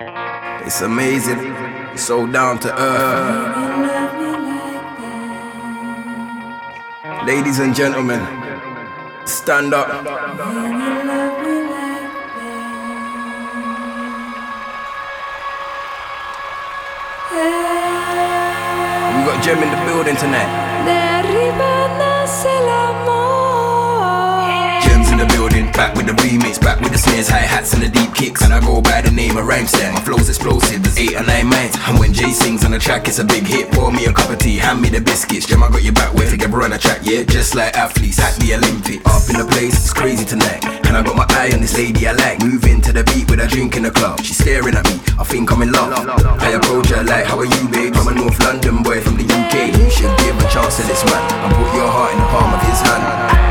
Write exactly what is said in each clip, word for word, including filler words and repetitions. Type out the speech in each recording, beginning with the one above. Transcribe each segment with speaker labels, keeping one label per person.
Speaker 1: It's amazing, it's so down to earth. Ladies and gentlemen, stand up. We got Jem in the building tonight. Jem's in the building, back with the remix, back with the snares, hi-hats and the deep kicks. And I go by the name of Rhymester. My flow's explosive, there's eight or nine minds. And when Jay sings on the track, it's a big hit. Pour me a cup of tea, hand me the biscuits. Jem, I got your back, we're together on the track, yeah. Just like athletes at the Olympics. Up in the place, it's crazy tonight. And I got my eye on this lady I like. Moving to the beat with a drink in the club. She's staring at me, I think I'm in love. I approach her like, how are you, babe? I'm a North London boy from the U K. You should give a chance to this man and put your heart in the palm of his hand.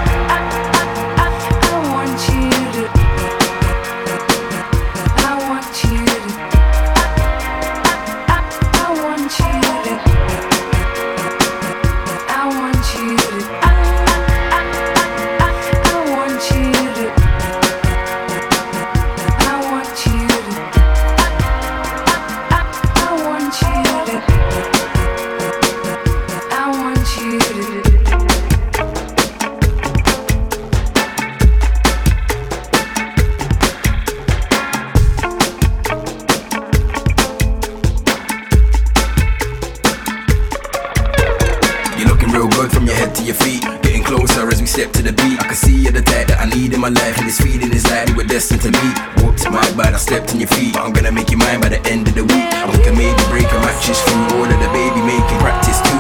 Speaker 1: Real good from your head to your feet, getting closer as we step to the beat. I can see you're the type that I need in my life, and this feeling is like we were destined to meet. Whoops, my bad, I stepped on your feet, but I'm gonna make you mine by the end of the week. And we can maybe break our matches through all of the baby making practice too.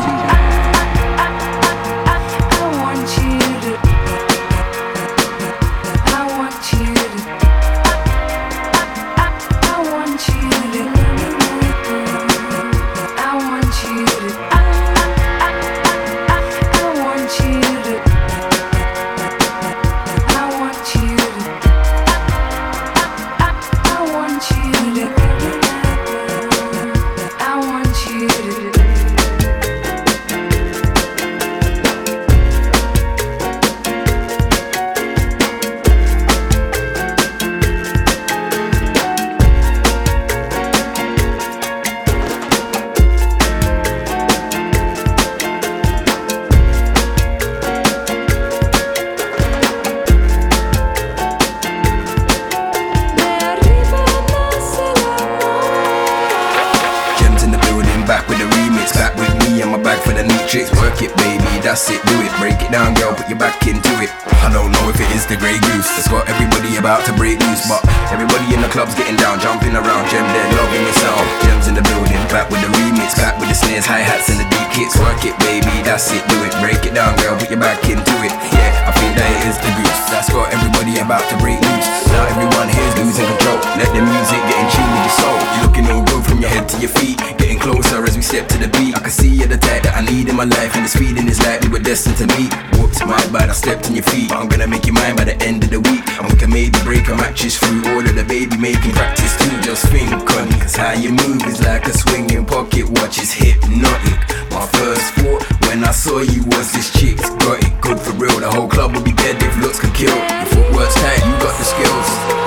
Speaker 1: Back with the remix, back with me, I'm a bag for the neat tricks. Work it, baby, that's it, do it. Break it down, girl, put your back into it. I don't know if it is the Grey Goose that's got everybody about to break loose, but everybody in the club's getting down, jumping around. Jem there, loving yourself. Jem's in the building, back with the remix, back with the snares, hi-hats and the deep kicks. Work it, baby, that's it, do it. Break it down, girl, put your back into it. Yeah, I think that it is the Goose that's got everybody about to break loose. Now everyone here's losing control. Let the music get in tune with your soul. You're looking all good from your head to your feet, getting closer as we step to the beat. I can see you're the type that I need in my life, and this feeling is like we were destined to meet. Whoops, my bad, I stepped on your feet, but I'm gonna make you mine by the end of the week. And we can maybe break our matches through all of the baby making practice too. Just think on it, cause how you move is like a swinging pocket watch, is hypnotic. My first thought when I saw you was this chick's got it good for real. The whole club would be dead if looks could kill. Your footwork's tight, you got the skills.